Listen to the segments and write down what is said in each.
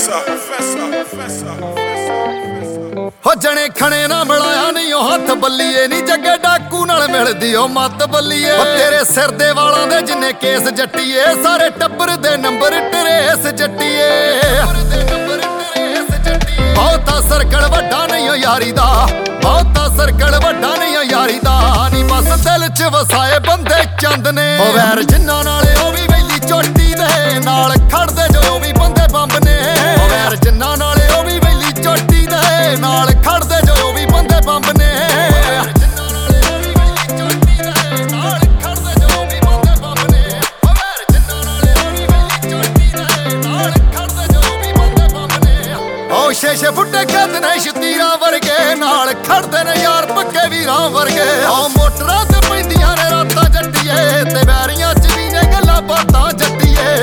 ਹੋ ਜਣੇ ਖਣੇ ਨਾ ਮਿਲਾਇਆ ਨਹੀਂ ਉਹ ਹੱਥ ਬੱਲੀਏ ਨਹੀਂ ਜੱਗੇ ਡਾਕੂ ਨਾਲ ਮਿਲਦੀ ਉਹ ਮੱਤ ਬੱਲੀਏ। ਤੇਰੇ ਸਿਰ ਦੇ ਵਾਲਾਂ ਦੇ ਜਿੰਨੇ ਕੇਸ ਜੱਟੀਏ ਸਾਰੇ ਟੱਬਰ ਦੇ ਨੰਬਰ ਟਰੇਸ ਜੱਟੀਏ। ਬਹੁਤਾ ਸਰਕਲ ਵੱਡਾ ਨਹੀਂ ਓ ਯਾਰੀ ਦਾ, ਬਹੁਤਾ ਸਰਕਲ ਵੱਡਾ ਨਹੀਂ ਓ ਯਾਰੀ ਦਾ। ਨੀ ਬਸ ਦਿਲ ਚ ਵਸਾਏ ਬੰਦੇ ਚੰਦ ਨੇ ਉਹ ਵੈਰ ਜਿੰਨਾਂ ਨਾਲੇ ਉਹ ਵੀ ਵੈਲੀ ਚੋਟੀ ਦੇ ਨਾਲ ਖੜਦੇ ਜੋ ਵੀ ਬੰਦੇ ਬੰਬ ਨੇ ਉਹ ਵੈਰ ਜਿੰਨਾਂ ਨਾਲੇ ਉਹ ਵੀ ਵੈਲੀ ਚੋਟੀ ਦੇ ਨਾਲ ਖੜਦੇ ਜੋ ਵੀ ਬੰਦੇ ਬੰਬ ਨੇ। ਛੇ ਫੁੱਟੇ ਕੱਦ ਨੇ ਸ਼ਤੀਰਾਂ ਵਰਗੇ ਨਾਲ ਖੜਦੇ ਨੇ ਯਾਰ ਪੱਕੇ ਵੀਰਾਂ ਵਰਗੇ। ਆ ਮੋਟਰਾਂ ਤੇ ਪੈਂਦੀਆਂ ਨੇ ਰਾਤਾਂ ਜੱਟੀਏ ਤੇ ਬੈਰੀਆਂ ਚ ਵੀ ਨੇ ਗੱਲਾਂ ਬਾਤਾਂ ਜੱਟੀਏ।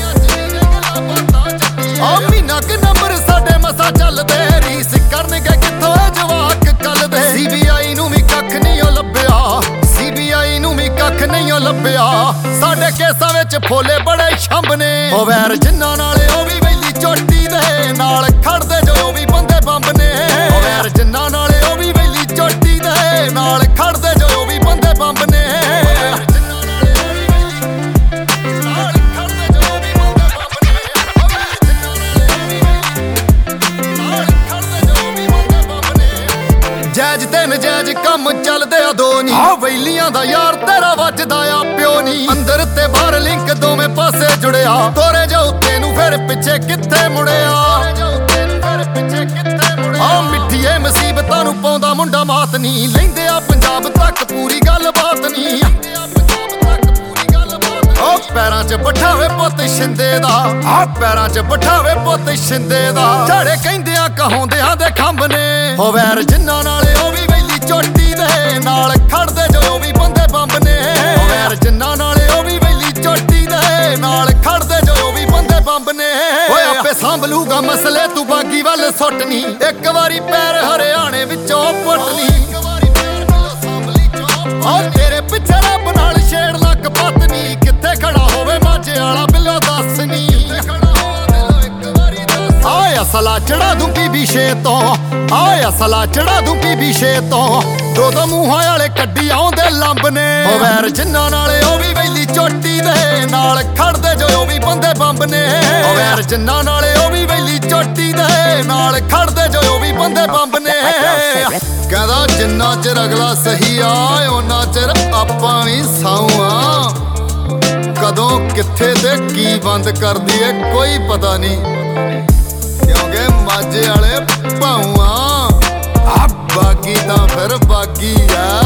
ਆ ਮਹੀਨਾ ਕਿ ਨੰਬਰ ਸਾਡੇ ਮਸਾ ਚੱਲਦੇ ਰੀਸ ਕਰਨਗੇ ਕਿੱਥੋਂ ਜਵਾਕ ਕੱਲ ਦੇ। CBI ਨੂੰ ਵੀ ਕੱਖ ਨਹੀਂ ਓ ਲੱਭਿਆ, CBI ਨੂੰ ਵੀ ਕੱਖ ਨਹੀਂ ਓ ਲੱਭਿਆ। ਸਾਡੇ ਕੇਸਾਂ ਵਿੱਚ ਫੋਲੇ ਬੜੇ ਛੰਭ ਨੇ ਉਹ ਵੈਰ ਜਿੰਨਾਂ ਨਾਲੇ ਉਹ ਵੀ ਵੈਲੀ ਚੋਟੀ ਦੇ ਨਾਲ ਖੜਦੇ ਜੋ ਵੀ ਬੰਦੇ ਬੰਬ ਨੇ ਉਹ ਵੈਰ ਜਿੰਨਾਂ ਨਾਲੇ ਉਹ ਵੀ ਵੈਲੀ ਚੋਟੀ ਦੇ ਨਾਲ ਖੜਦੇ ਜੋ ਵੀ ਬੰਦੇ ਬੰਬ ਨੇ। ਜੈਜ ਤੇ ਨਜੈਜ ਕੰਮ ਚੱਲਦੇ ਆ ਦੋ ਨੀ ਆ ਵੈਲੀਆਂ ਦਾ ਯਾਰ ਤੇਰਾ ਵੱਜਦਾ ਆ ਪਿਓ ਨੀ। ਅੰਦਰ ਤੇ ਬਾਹਰ ਲਿੰਕ ਦੋਵੇਂ ਪਾਸੇ ਜੁੜਿਆ ਤੋਰੇ ਜੋ ਤੈਨੂੰ ਫਿਰ ਪਿੱਛੇ ਕਿੱਥੇ ਮੁੜਿਆ। ਆ ਮਿੱਠੀਏ ਮੁਸੀਬਤਾਂ ਨੂੰ ਪਾਉਂਦਾ ਮੁੰਡਾ ਮਾਤ ਨੀ ਲੈਂਦੇ ਆ ਪੰਜਾਬ ਤੱਕ ਪੂਰੀ ਗੱਲਬਾਤ ਨੀ। ਉਹ ਪੈਰਾਂ 'ਚ ਬਿਠਾਵੇ ਪੁੱਤ ਸ਼ਿੰਦੇ ਦਾ, ਆ ਪੈਰਾਂ 'ਚ ਬਿਠਾਵੇ ਪੁੱਤ ਸ਼ਿੰਦੇ ਦਾ। ਝਾੜੇ ਕਹਿੰਦਿਆਂ ਕਹਾਉਂਦਿਆਂ ਦੇ ਖੰਭ ਨੇ ਉਹ ਵੈਰ ਜਿੰਨਾਂ ਨਾਲੇ ਉਹ ਵੀ ਵੈਲੀ ਚੋਟੀ ਦੇ ਨਾਲ ਖੜਦੇ ਜੋ ਵੀ ਬੰਦੇ ਬੰਬ ਨੇ ਉਹ ਵੈਰ ਜਿੰਨਾਂ ਨਾਲੇ ਉਹ ਵੀ ਵੈਲੀ ਚੋਟੀ ਦੇ ਨਾਲ ਖੜਦੇ ਜੋ ਵੀ ਬੰਦੇ ਬੰਬ ਨੇ। ਓਏ ਆਪੇ ਸੰਭਲੂਗਾ ਮਸਲੇ ਤੂੰ ਬਾਗੀ ਵੱਲ ਸੁੱਟਨੀ ਇੱਕ ਵਾਰੀ ਪੈਰ ਹਰਿਆਣੇ ਵਿੱਚੋਂ ਪੁੱਟਨੀ। ਆ ਤੇਰੇ ਪਿੱਛੇ ਰੱਬ ਨਾਲ ਛੇੜ ਲੱਕ ਪਤਨੀ ਕਿੱਥੇ ਖੜਾ ਹੋਵੇ ਮਾਝੇ ਵਾਲਾ ਬਿੱਲੋ ਦੱਸਨੀ। ਆਏ ਅਸਲਾ ਚੜਾ ਦੂੰ ਬੀਬੀ ਛੇ ਤੋਂ, ਆਏ ਅਸਲਾ ਚੜਾ ਦੂੰ ਬੀਬੀ ਛੇ ਤੋਂ। ਦੋ ਦੋ ਮੂੰਹਾਂ ਵਾਲੇ ਕੱਢੀ ਆਉਂਦੇ ਲੰਬ ਨੇ ਉਹ ਵੈਰ ਜਿੰਨਾਂ ਨਾਲੇ ਉਹ ਵੀ ਵੈਲੀ ਚੋਟੀ ਦੇ ਨਾਲ ਖੜਦੇ ਜੋ ਵੀ ਬੰਦੇ ਬੰਬ ਨੇ ਉਹ ਵੈਰ ਜਿੰਨਾਂ ਨਾਲੇ ਉਹ ਵੀ ਵੈਲੀ ਚੋਟੀ ਦੇ ਨਾਲ ਖੜਦੇ ਜੋ ਵੀ ਬੰਦੇ ਬੰਬ ਨੇ। ਕਹਿੰਦਾ ਜਿੰਨਾ ਚਿਰ ਅਗਲਾ ਸਹੀ ਆ ਉਹਨਾਂ ਚਿਰ ਆਪਾਂ ਵੀ ਸਾਊ ਆ। ਕਦੋਂ ਕਿੱਥੇ ਤੇ ਕੀ ਬੰਦ ਕਰਦੀ ਏ ਕੋਈ ਪਤਾ ਨਹੀਂ ਕਿਉਂਕਿ ਮਾਝੇ ਵਾਲੇ ਭਾਊ ਆ ਬਾਗੀ ਤਾਂ ਫਿਰ ਬਾਗੀ ਆ।